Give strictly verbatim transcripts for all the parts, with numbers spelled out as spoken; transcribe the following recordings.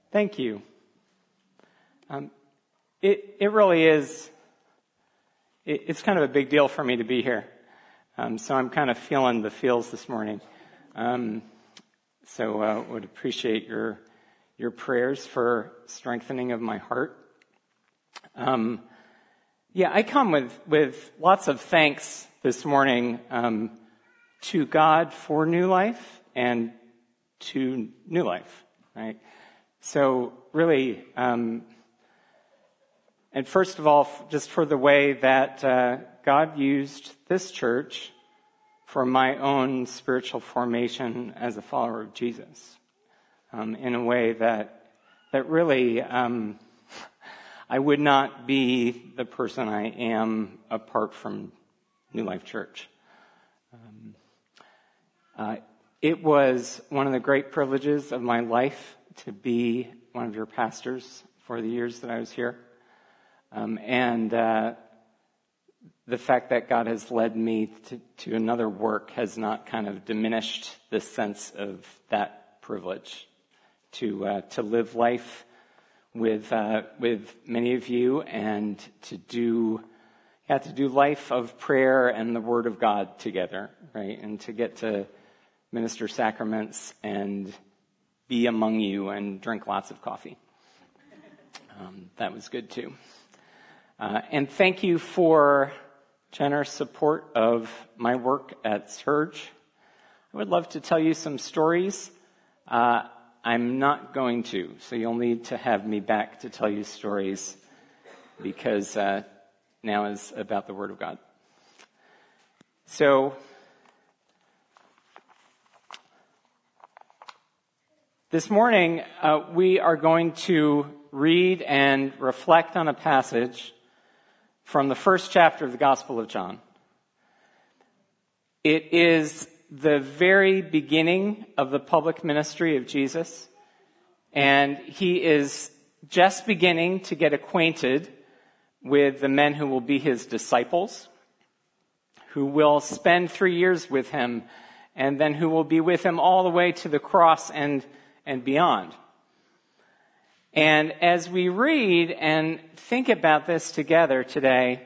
Thank you. Um, it it really is, it, it's kind of a big deal for me to be here. Um, so I'm kind of feeling the feels this morning. Um, so uh, would appreciate your your prayers for strengthening of my heart. Um, yeah, I come with, with lots of thanks this morning um, to God for new life and to new life, right? So really, um, and first of all, just for the way that uh, God used this church for my own spiritual formation as a follower of Jesus, um, in a way that that really um, I would not be the person I am apart from New Life Church. Um, uh, it was one of the great privileges of my life to be one of your pastors for the years that I was here. Um, and uh, the fact that God has led me to, to another work has not kind of diminished the sense of that privilege to uh, to live life with uh, with many of you and to do yeah to do life of prayer and the Word of God together, right? And to get to minister sacraments and be among you and drink lots of coffee. Um, that was good too. Uh, and thank you for generous support of my work at Surge. I would love to tell you some stories. Uh, I'm not going to, so you'll need to have me back to tell you stories because uh, now is about the Word of God. So, this morning, uh, we are going to read and reflect on a passage from the first chapter of the Gospel of John. It is the very beginning of the public ministry of Jesus, and he is just beginning to get acquainted with the men who will be his disciples, who will spend three years with him, and then who will be with him all the way to the cross and and beyond. And as we read and think about this together today,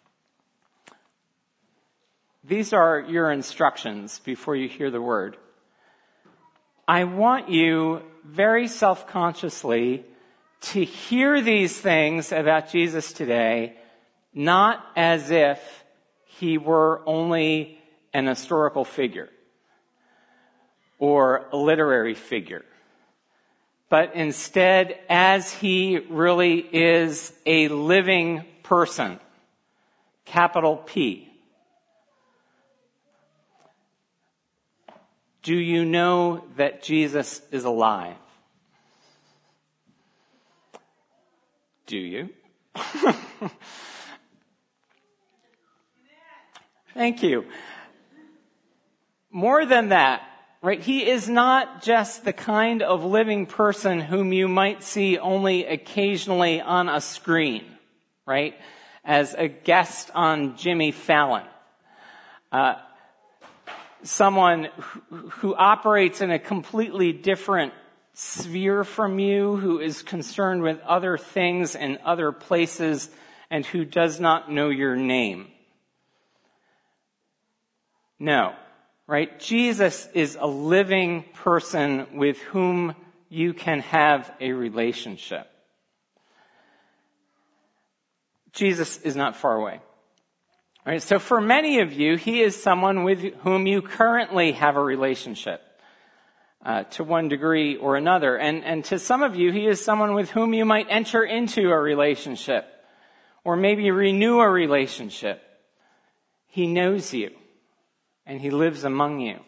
these are your instructions before you hear the word. I want you very self-consciously to hear these things about Jesus today, not as if he were only an historical figure or a literary figure, but instead as he really is a living person, capital P. Do you know that Jesus is alive? Do you? Thank you. More than that, right? He is not just the kind of living person whom you might see only occasionally on a screen, right? As a guest on Jimmy Fallon. Uh, someone who, who operates in a completely different sphere from you, who is concerned with other things and other places, and who does not know your name. No. Right? Jesus is a living person with whom you can have a relationship. Jesus is not far away. Right? So for many of you, he is someone with whom you currently have a relationship uh, to one degree or another. And, and to some of you, he is someone with whom you might enter into a relationship or maybe renew a relationship. He knows you. And he lives among you.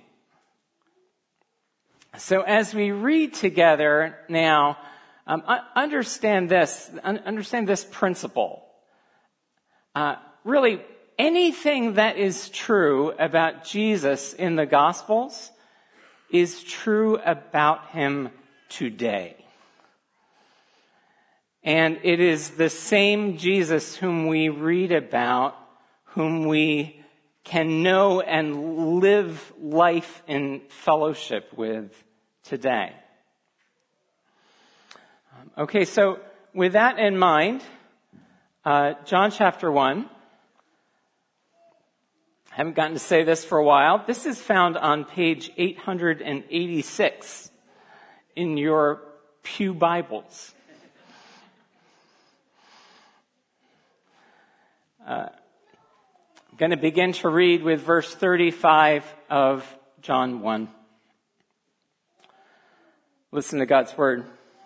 So as we read together now, um, understand this, understand this principle. Uh, really, anything that is true about Jesus in the Gospels is true about him today. And it is the same Jesus whom we read about, whom we can know and live life in fellowship with today. Okay, so with that in mind, uh, John chapter one. I haven't gotten to say this for a while. This is found on page eight hundred eighty-six in your Pew Bibles. Uh, I'm going to begin to read with verse thirty-five of John one. Listen to God's word.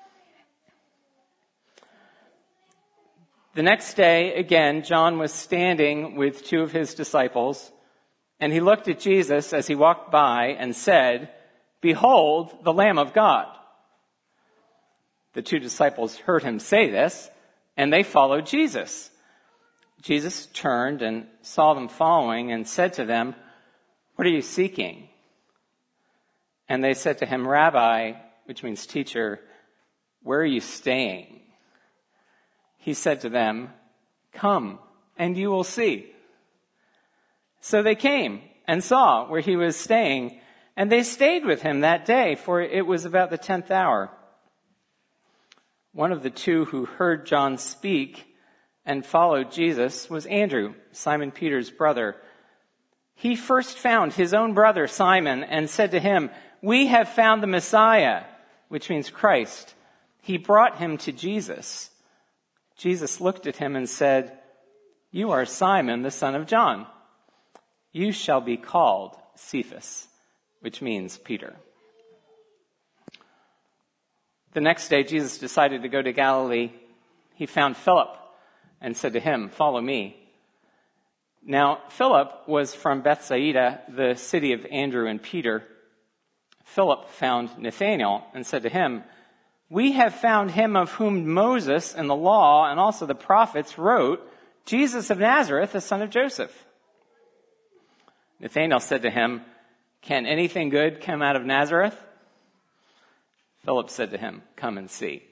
The next day, again, John was standing with two of his disciples, and he looked at Jesus as he walked by and said, "Behold, the Lamb of God." The two disciples heard him say this, and they followed Jesus. Jesus turned and saw them following and said to them, "What are you seeking?" And they said to him, "Rabbi," which means teacher, "where are you staying?" He said to them, "Come, and you will see." So they came and saw where he was staying, and they stayed with him that day, for it was about the tenth hour. One of the two who heard John speak and followed Jesus was Andrew, Simon Peter's brother. He first found his own brother Simon and said to him, "We have found the Messiah," which means Christ. He brought him to Jesus. Jesus looked at him and said, "You are Simon, the son of John. You shall be called Cephas," which means Peter. The next day, Jesus decided to go to Galilee. He found Philip and said to him, "Follow me." Now, Philip was from Bethsaida, the city of Andrew and Peter. Philip found Nathanael and said to him, "We have found him of whom Moses and the law and also the prophets wrote, Jesus of Nazareth, the son of Joseph." Nathanael said to him, "Can anything good come out of Nazareth?" Philip said to him, "Come and see."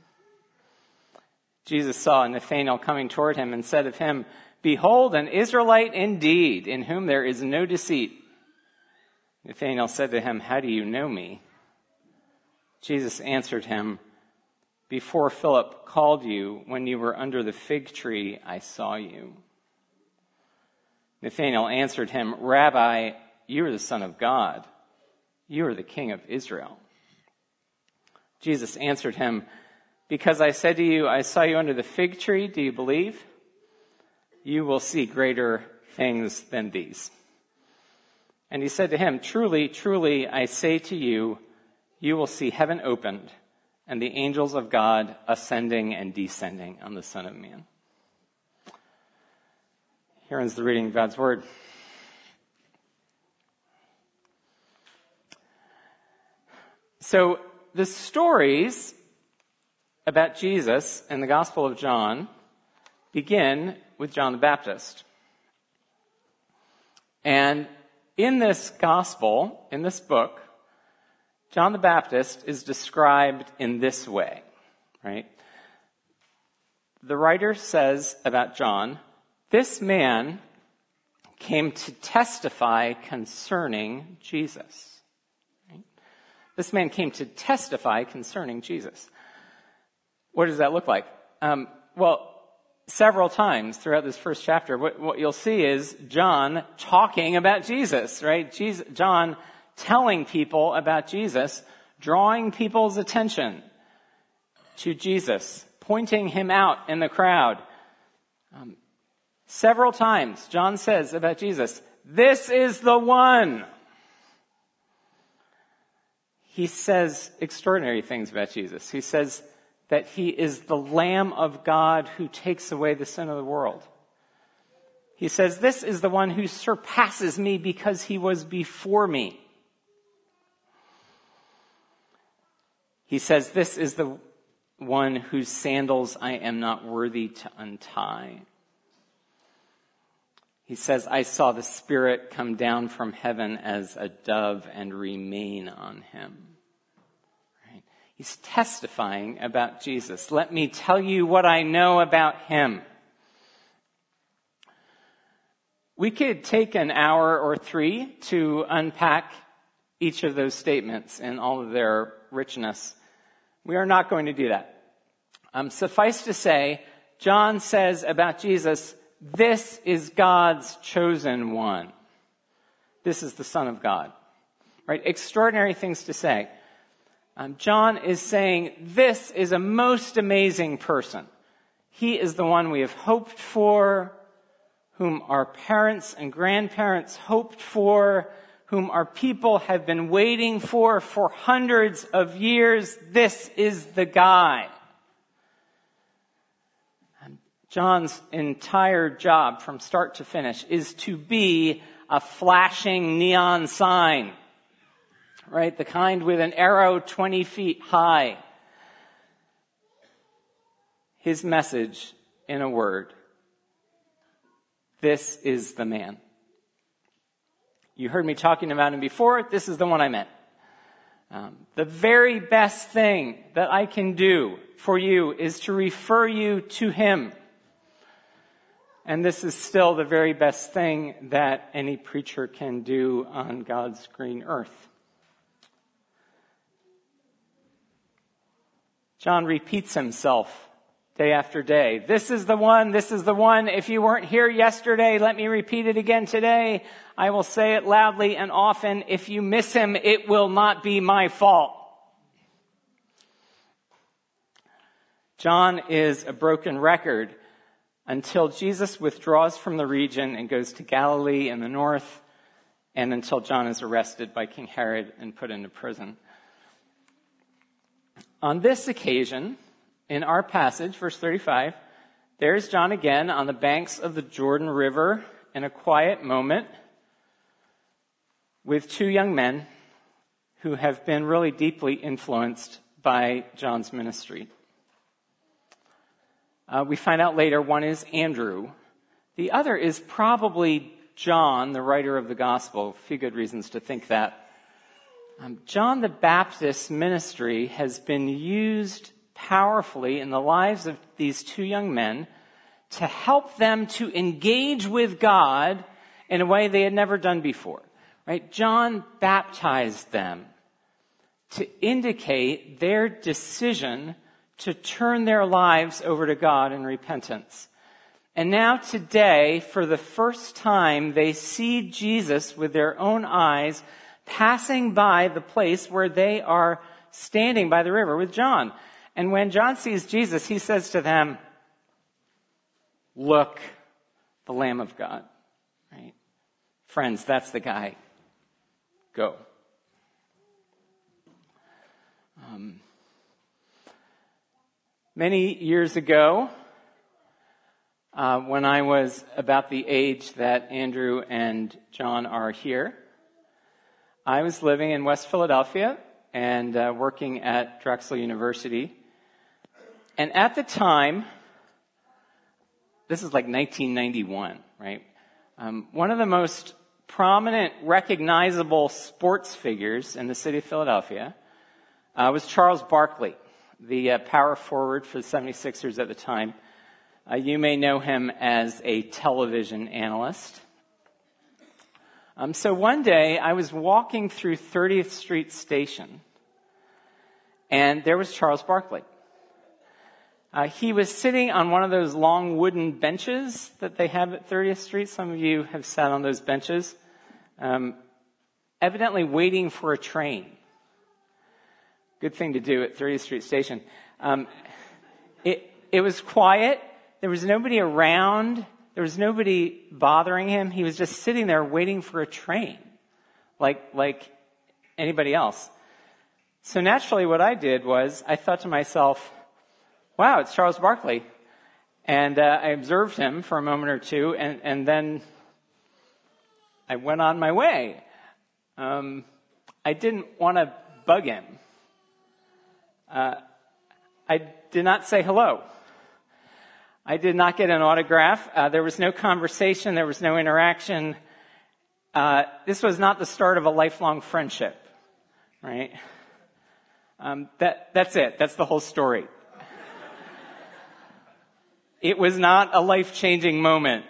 Jesus saw Nathanael coming toward him and said of him, "Behold, an Israelite indeed, in whom there is no deceit." Nathanael said to him, "How do you know me?" Jesus answered him, "Before Philip called you, when you were under the fig tree, I saw you." Nathanael answered him, "Rabbi, you are the Son of God. You are the King of Israel." Jesus answered him, "Because I said to you, I saw you under the fig tree, do you believe? You will see greater things than these." And he said to him, "Truly, truly, I say to you, you will see heaven opened and the angels of God ascending and descending on the Son of Man." Here ends the reading of God's word. So the stories about Jesus in the Gospel of John begin with John the Baptist. And in this gospel, in this book, John the Baptist is described in this way, right? The writer says about John, "This man came to testify concerning Jesus." Right? This man came to testify concerning Jesus. What does that look like? Um, well, several times throughout this first chapter, what, what you'll see is John talking about Jesus, right? Jesus, John telling people about Jesus, drawing people's attention to Jesus, pointing him out in the crowd. Um, several times, John says about Jesus, "This is the one." He says extraordinary things about Jesus. He says that he is the Lamb of God who takes away the sin of the world. He says, "This is the one who surpasses me because he was before me." He says, "This is the one whose sandals I am not worthy to untie." He says, "I saw the Spirit come down from heaven as a dove and remain on him." Right? He's testifying about Jesus. "Let me tell you what I know about him." We could take an hour or three to unpack each of those statements in all of their richness. We are not going to do that. Um, suffice to say, John says about Jesus, this is God's chosen one. This is the Son of God. Right? Extraordinary things to say. Um, John is saying, this is a most amazing person. He is the one we have hoped for, whom our parents and grandparents hoped for, whom our people have been waiting for for hundreds of years. This is the guy. And John's entire job from start to finish is to be a flashing neon sign, right? The kind with an arrow twenty feet high. His message in a word: this is the man. You heard me talking about him before. This is the one I meant. Um, the very best thing that I can do for you is to refer you to him. And this is still the very best thing that any preacher can do on God's green earth. John repeats himself day after day. This is the one, this is the one. If you weren't here yesterday, let me repeat it again today. I will say it loudly and often. If you miss him, it will not be my fault. John is a broken record until Jesus withdraws from the region and goes to Galilee in the north, and until John is arrested by King Herod and put into prison. On this occasion, in our passage, verse thirty-five, there's John again on the banks of the Jordan River in a quiet moment with two young men who have been really deeply influenced by John's ministry. Uh, we find out later one is Andrew. The other is probably John, the writer of the gospel. A few good reasons to think that. Um, John the Baptist's ministry has been used powerfully in the lives of these two young men to help them to engage with God in a way they had never done before. Right? John baptized them to indicate their decision to turn their lives over to God in repentance. And now today, for the first time, they see Jesus with their own eyes passing by the place where they are standing by the river with John. And when John sees Jesus, he says to them, "Look, the Lamb of God." Right? Friends, that's the guy. Go. Um, many years ago, uh, when I was about the age that Andrew and John are here, I was living in West Philadelphia and uh, working at Drexel University. And at the time, this is like nineteen ninety-one, right? Um, one of the most prominent, recognizable sports figures in the city of Philadelphia uh, was Charles Barkley, the uh, power forward for the seventy-sixers at the time. Uh, you may know him as a television analyst. Um, so one day, I was walking through thirtieth Street Station, and there was Charles Barkley. Uh, he was sitting on one of those long wooden benches that they have at thirtieth Street. Some of you have sat on those benches, um, evidently waiting for a train. Good thing to do at thirtieth Street Station. Um, it, it was quiet. There was nobody around. There was nobody bothering him. He was just sitting there waiting for a train, like, like anybody else. So naturally what I did was I thought to myself, wow, it's Charles Barkley. And uh, I observed him for a moment or two, and, and then I went on my way. Um, I didn't want to bug him. Uh, I did not say hello. I did not get an autograph. Uh, there was no conversation. There was no interaction. Uh, this was not the start of a lifelong friendship, right? Um, that, that's it. That's the whole story. It was not a life-changing moment.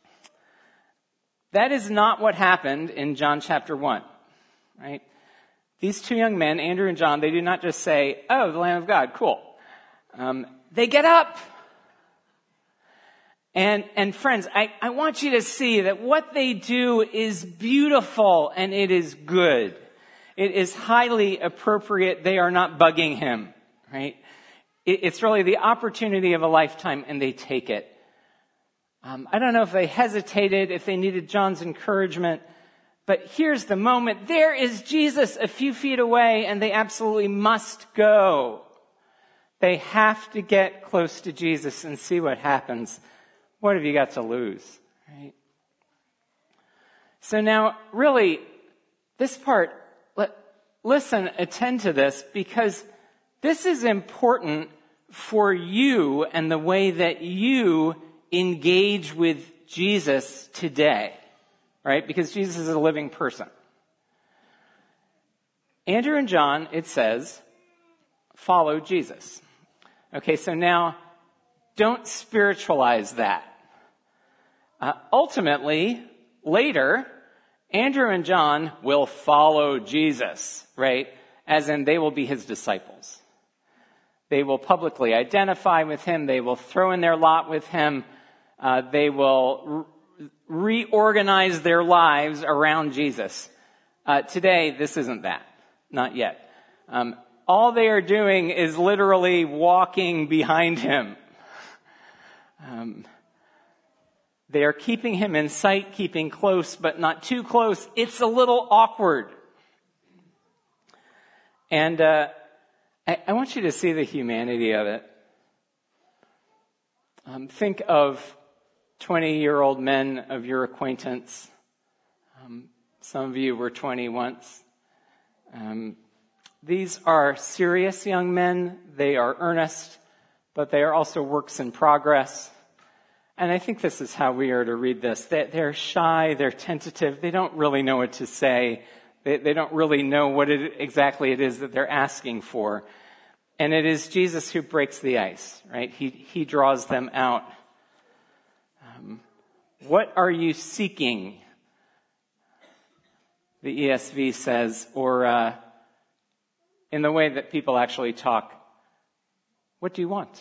That is not what happened in John chapter one, right? these two young men, Andrew and John, they do not just say, oh, the Lamb of God, cool. Um, they get up. And, and friends, I, I want you to see that what they do is beautiful and it is good. It is highly appropriate. They are not bugging him, right? It, it's really the opportunity of a lifetime and they take it. Um, I don't know if they hesitated, if they needed John's encouragement, but here's the moment. There is Jesus a few feet away and they absolutely must go. They have to get close to Jesus and see what happens. What have you got to lose, right? So now, really, this part, let, listen, attend to this, because this is important for you and the way that you engage with Jesus today, right? Because Jesus is a living person. Andrew and John, it says, follow Jesus. Okay, so now, don't spiritualize that. Uh, ultimately, later, Andrew and John will follow Jesus, right? As in, they will be his disciples. They will publicly identify with him. They will throw in their lot with him. Uh, they will re- reorganize their lives around Jesus. Uh, today, this isn't that. Not yet. Um, all they are doing is literally walking behind him. Um, they are keeping him in sight, keeping close, but not too close. It's a little awkward. And uh, I, I want you to see the humanity of it. Um, think of twenty-year-old men of your acquaintance. Um, some of you were twenty once. Um, these are serious young men. They are earnest, but they are also works in progress. And I think this is how we are to read this. They're shy, they're tentative, they don't really know what to say. They, they don't really know what it, exactly it is that they're asking for. And it is Jesus who breaks the ice, right? He, he draws them out. Um, what are you seeking? The E S V says, or uh, in the way that people actually talk, what do you want?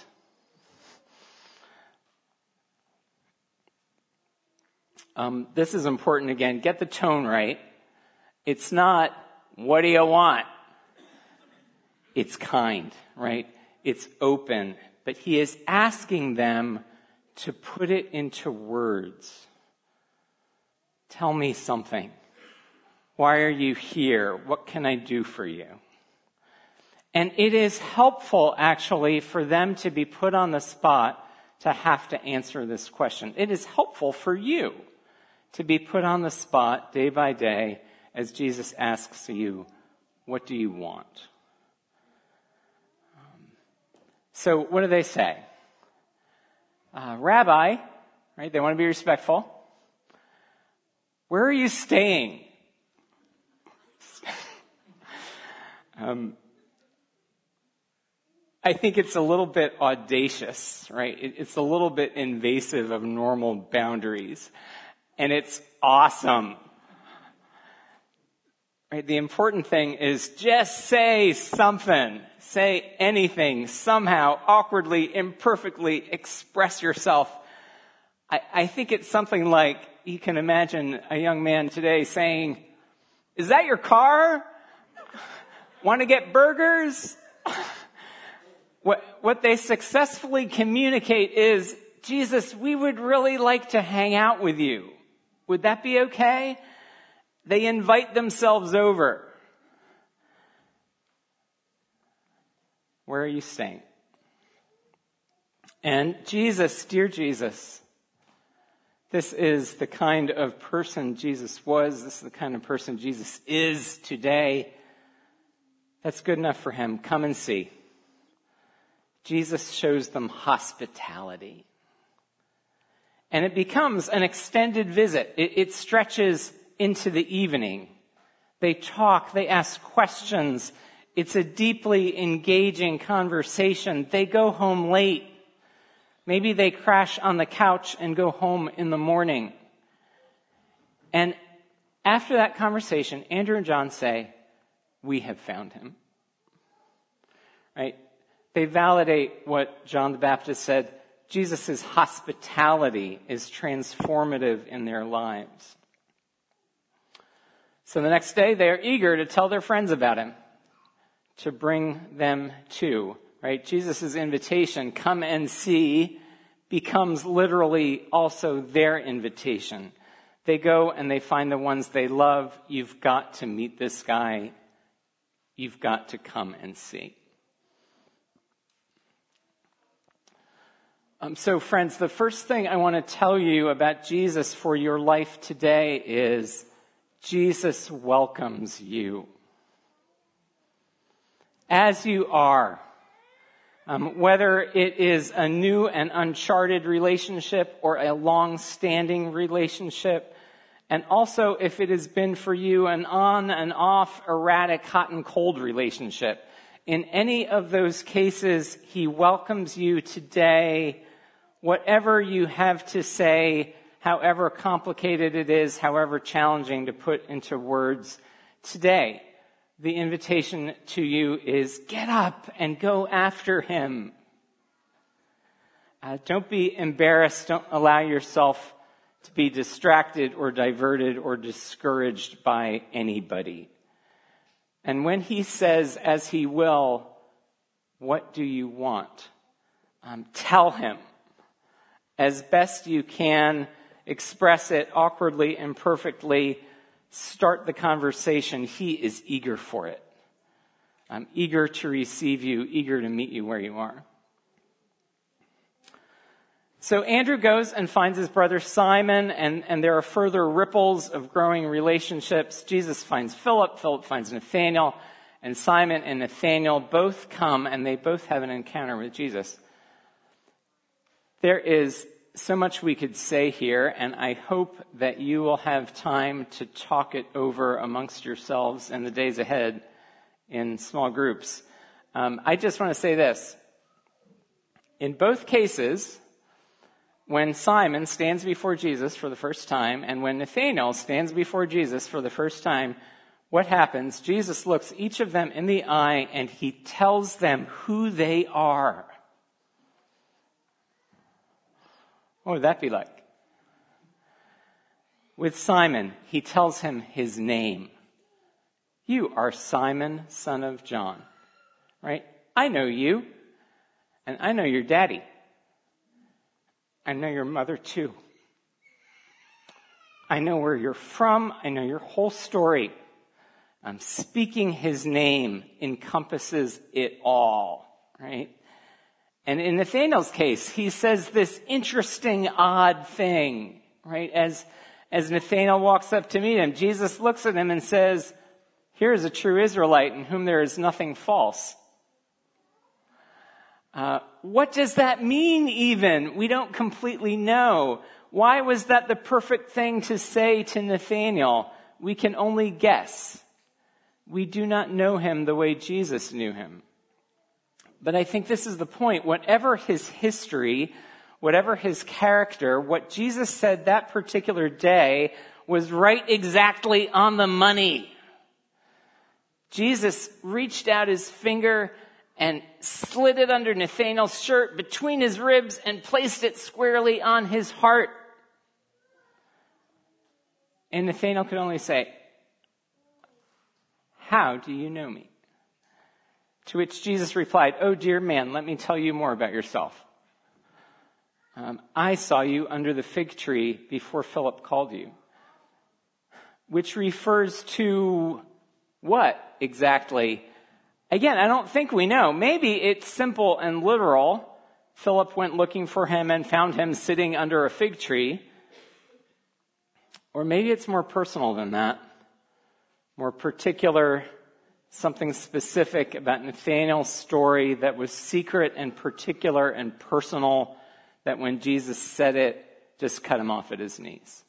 Um, this is important again. Get the tone right. It's not, what do you want? It's kind, right? It's open. But he is asking them to put it into words. Tell me something. Why are you here? What can I do for you? And it is helpful, actually, for them to be put on the spot to have to answer this question. It is helpful for you to be put on the spot day by day as Jesus asks you, what do you want? Um, so what do they say? Uh, Rabbi, right? They want to be respectful. Where are you staying? um, I think it's a little bit audacious, right? It, it's a little bit invasive of normal boundaries. And it's awesome. Right? The important thing is just say something. Say anything. Somehow, awkwardly, imperfectly express yourself. I, I think it's something like, you can imagine a young man today saying, is that your car? Want to get burgers? What, what they successfully communicate is, Jesus, we would really like to hang out with you. Would that be okay? They invite themselves over. Where are you staying? And Jesus, dear Jesus, this is the kind of person Jesus was. This is the kind of person Jesus is today. That's good enough for him. Come and see. Jesus shows them hospitality. And it becomes an extended visit. It, it stretches into the evening. They talk, they ask questions. It's a deeply engaging conversation. They go home late. Maybe they crash on the couch and go home in the morning. And after that conversation, Andrew and John say, we have found him. Right? They validate what John the Baptist said, Jesus' hospitality is transformative in their lives. So the next day, they are eager to tell their friends about him, to bring them to, right? Jesus' invitation, come and see, becomes literally also their invitation. They go and they find the ones they love. You've got to meet this guy. You've got to come and see. Um, so friends, the first thing I want to tell you about Jesus for your life today is Jesus welcomes you. As you are. Um, whether it is a new and uncharted relationship or a long-standing relationship, and also if it has been for you an on and off erratic hot and cold relationship. In any of those cases, he welcomes you today. Whatever you have to say, however complicated it is, however challenging to put into words today, the invitation to you is get up and go after him. Uh, don't be embarrassed. Don't allow yourself to be distracted or diverted or discouraged by anybody. And when he says, as he will, what do you want? Um, tell him. As best you can, express it awkwardly, imperfectly, start the conversation. He is eager for it. I'm eager to receive you, eager to meet you where you are. So Andrew goes and finds his brother Simon, and, and there are further ripples of growing relationships. Jesus finds Philip, Philip finds Nathanael, and Simon and Nathanael both come and they both have an encounter with Jesus. There is so much we could say here, and I hope that you will have time to talk it over amongst yourselves in the days ahead in small groups. Um, I just want to say this. In both cases, when Simon stands before Jesus for the first time, and when Nathanael stands before Jesus for the first time, what happens? Jesus looks each of them in the eye, and he tells them who they are. What would that be like? With Simon, he tells him his name. You are Simon, son of John. Right? I know you. And I know your daddy. I know your mother too. I know where you're from. I know your whole story. I'm speaking his name encompasses it all. Right? And in Nathanael's case, he says this interesting, odd thing, right? As, as Nathanael walks up to meet him, Jesus looks at him and says, here is a true Israelite in whom there is nothing false. Uh, what does that mean even? We don't completely know. Why was that the perfect thing to say to Nathanael? We can only guess. We do not know him the way Jesus knew him. But I think this is the point. Whatever his history, whatever his character, what Jesus said that particular day was right exactly on the money. Jesus reached out his finger and slid it under Nathanael's shirt between his ribs and placed it squarely on his heart. And Nathanael could only say, how do you know me? To which Jesus replied, oh, dear man, let me tell you more about yourself. Um, I saw you under the fig tree before Philip called you. Which refers to what exactly? Again, I don't think we know. Maybe it's simple and literal. Philip went looking for him and found him sitting under a fig tree. Or maybe it's more personal than that. More particular, something specific about Nathanael's story that was secret and particular and personal, that when Jesus said it, just cut him off at his knees.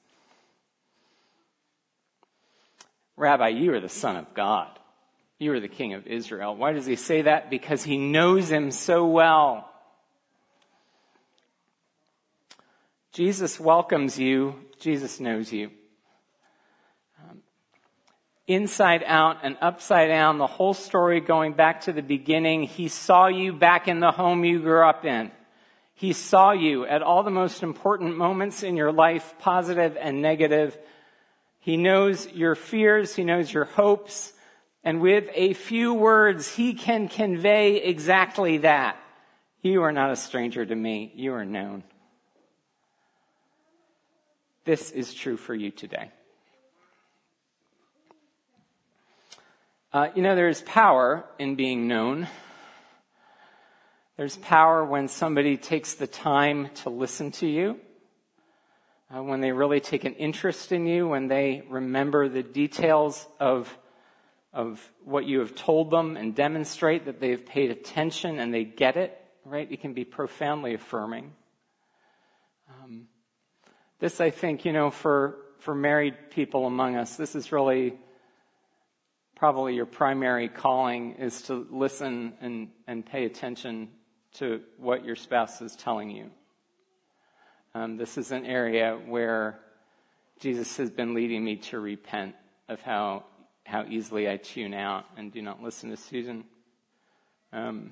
Rabbi, you are the Son of God. You are the King of Israel. Why does he say that? Because he knows him so well. Jesus welcomes you. Jesus knows you. Um, inside out and upside down, the whole story going back to the beginning. He saw you back in the home you grew up in. He saw you at all the most important moments in your life, positive and negative. He knows your fears. He knows your hopes. And with a few words, he can convey exactly that. You are not a stranger to me. You are known. This is true for you today. Uh, you know, there's power in being known. There's power when somebody takes the time to listen to you, uh, when they really take an interest in you, when they remember the details of, of what you have told them and demonstrate that they've paid attention and they get it, right? It can be profoundly affirming. Um, this, I think, you know, for, for married people among us, this is really probably your primary calling, is to listen and, and pay attention to what your spouse is telling you. Um, this is an area where Jesus has been leading me to repent of how how easily I tune out and do not listen to Susan. Um,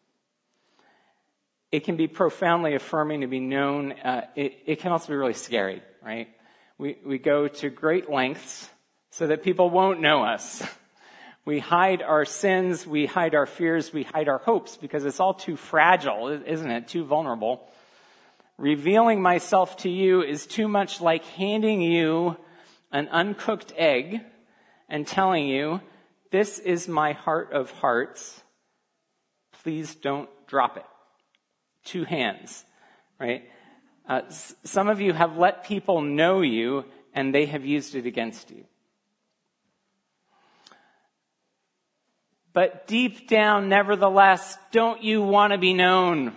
it can be profoundly affirming to be known. Uh, it, it can also be really scary, right? We we go to great lengths so that people won't know us. We hide our sins, we hide our fears, we hide our hopes because it's all too fragile, isn't it? Too vulnerable. Revealing myself to you is too much like handing you an uncooked egg and telling you, this is my heart of hearts. Please don't drop it. Two hands, right? Uh, s- some of you have let people know you and they have used it against you. But deep down, nevertheless, don't you want to be known?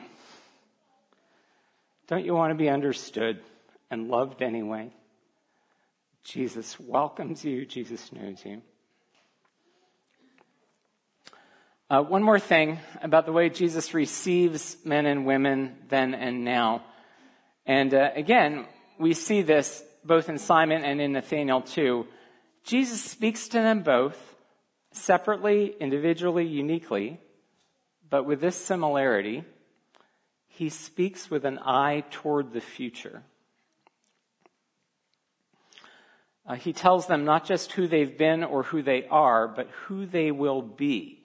Don't you want to be understood and loved anyway? Jesus welcomes you. Jesus knows you. Uh, one more thing about the way Jesus receives men and women then and now. And uh, again, we see this both in Simon and in Nathanael too. Jesus speaks to them both, separately, individually, uniquely, but with this similarity, he speaks with an eye toward the future. Uh, he tells them not just who they've been or who they are, but who they will be.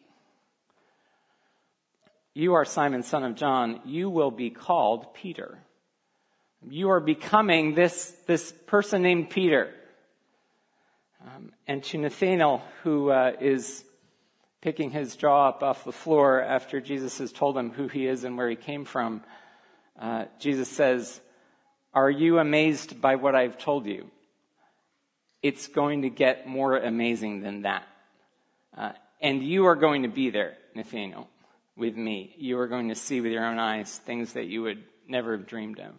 You are Simon, son of John. You will be called Peter. You are becoming this, this person named Peter. Um, and to Nathanael, who uh, is picking his jaw up off the floor after Jesus has told him who he is and where he came from, uh, Jesus says, are you amazed by what I've told you? It's going to get more amazing than that. Uh, and you are going to be there, Nathanael, with me. You are going to see with your own eyes things that you would never have dreamed of.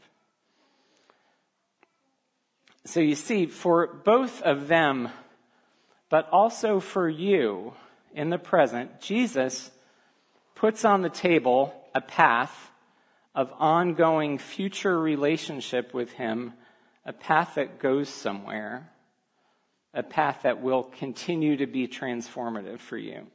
So you see, for both of them, but also for you in the present, Jesus puts on the table a path of ongoing future relationship with him, a path that goes somewhere, a path that will continue to be transformative for you.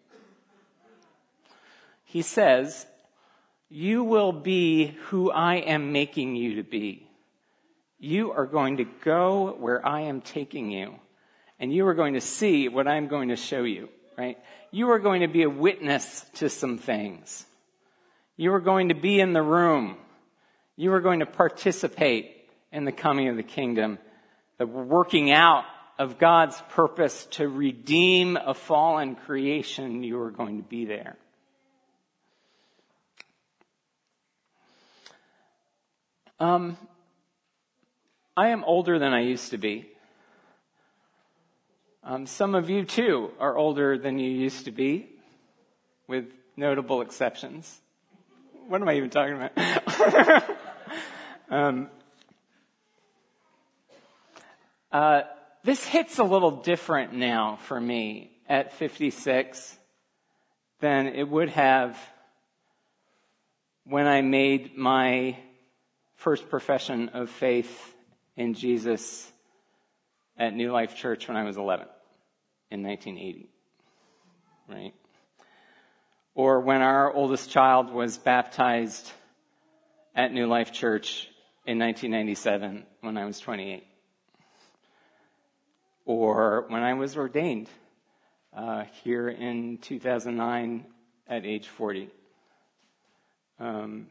He says, you will be who I am making you to be. You are going to go where I am taking you, and you are going to see what I'm going to show you, right? You are going to be a witness to some things. You are going to be in the room. You are going to participate in the coming of the kingdom, the working out of God's purpose to redeem a fallen creation. You are going to be there. Um, I am older than I used to be. Um, some of you, too, are older than you used to be, with notable exceptions. What am I even talking about? um, uh, this hits a little different now for me at fifty-six than it would have when I made my first profession of faith in Jesus at New Life Church when I was eleven. in nineteen eighty, right? Or when our oldest child was baptized at New Life Church in nineteen ninety-seven when I was twenty-eight. Or when I was ordained uh, here in two thousand nine at age forty. Um,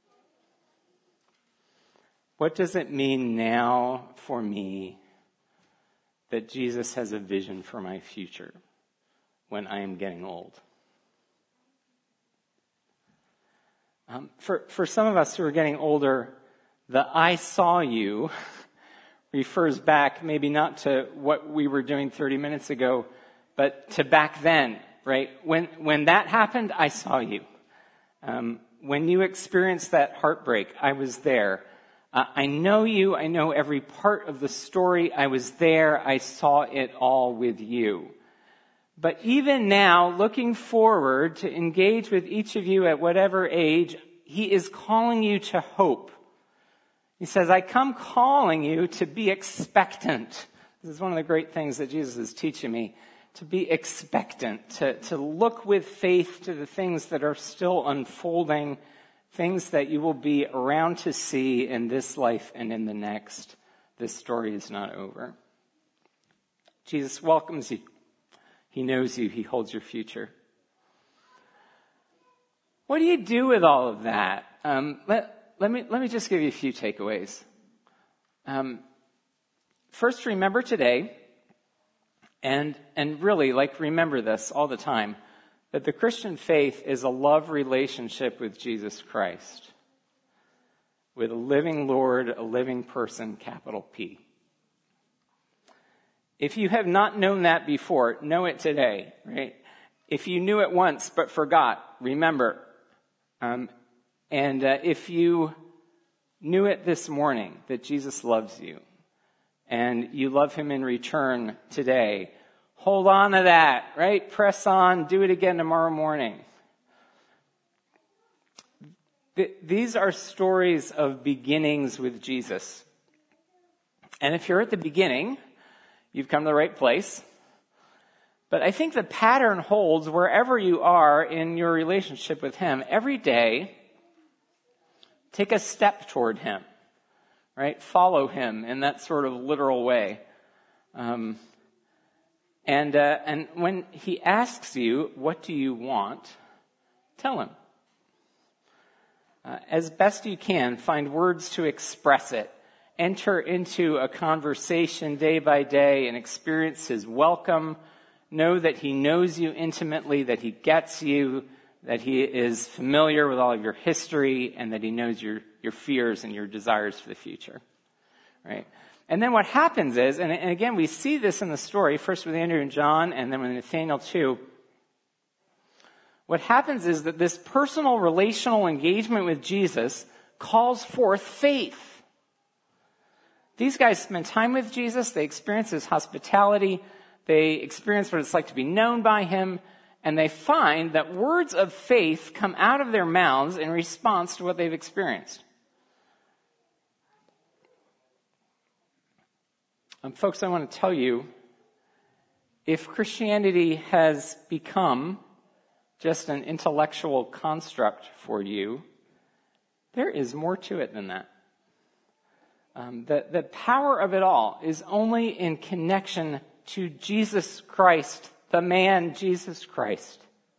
what does it mean now for me that Jesus has a vision for my future when I am getting old? Um, for, for some of us who are getting older, the I saw you refers back maybe not to what we were doing thirty minutes ago, but to back then, right? When, when that happened, I saw you. Um, when you experienced that heartbreak, I was there. Uh, I know you. I know every part of the story. I was there. I saw it all with you. But even now, looking forward to engage with each of you at whatever age, he is calling you to hope. He says, I come calling you to be expectant. This is one of the great things that Jesus is teaching me, to be expectant, to, to look with faith to the things that are still unfolding, things that you will be around to see in this life and in the next. This story is not over. Jesus welcomes you. He knows you. He holds your future. What do you do with all of that? Um, let, let me, let me just give you a few takeaways. Um, first, remember today, and, and really, like, remember this all the time, that the Christian faith is a love relationship with Jesus Christ, with a living Lord, a living person, capital P. If you have not known that before, know it today, right? If you knew it once but forgot, remember. Um, and uh, if you knew it this morning, that Jesus loves you, and you love him in return today, hold on to that, right? Press on, do it again tomorrow morning. Th- these are stories of beginnings with Jesus. And if you're at the beginning, you've come to the right place. But I think the pattern holds wherever you are in your relationship with him. Every day, take a step toward him, right? Follow him in that sort of literal way. Um, and, uh, and when he asks you, what do you want? Tell him. Uh, as best you can, find words to express it. Enter into a conversation day by day and experience his welcome. Know that he knows you intimately, that he gets you, that he is familiar with all of your history, and that he knows your, your fears and your desires for the future. Right? And then what happens is, and, and again, we see this in the story, first with Andrew and John, and then with Nathaniel too. What happens is that this personal relational engagement with Jesus calls forth faith. These guys spend time with Jesus. They experience his hospitality. They experience what it's like to be known by him. And they find that words of faith come out of their mouths in response to what they've experienced. Um, folks, I want to tell you, if Christianity has become just an intellectual construct for you, there is more to it than that. Um, the, the power of it all is only in connection to Jesus Christ, the man Jesus Christ,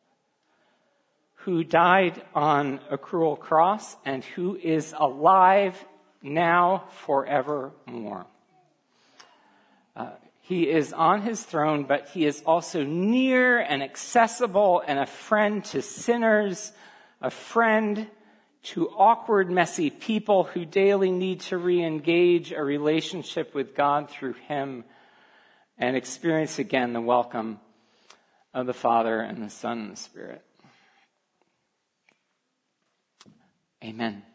who died on a cruel cross and who is alive now forevermore. Uh, he is on his throne, but he is also near and accessible and a friend to sinners, a friend to awkward, messy people who daily need to re-engage a relationship with God through him and experience again the welcome of the Father and the Son and the Spirit. Amen.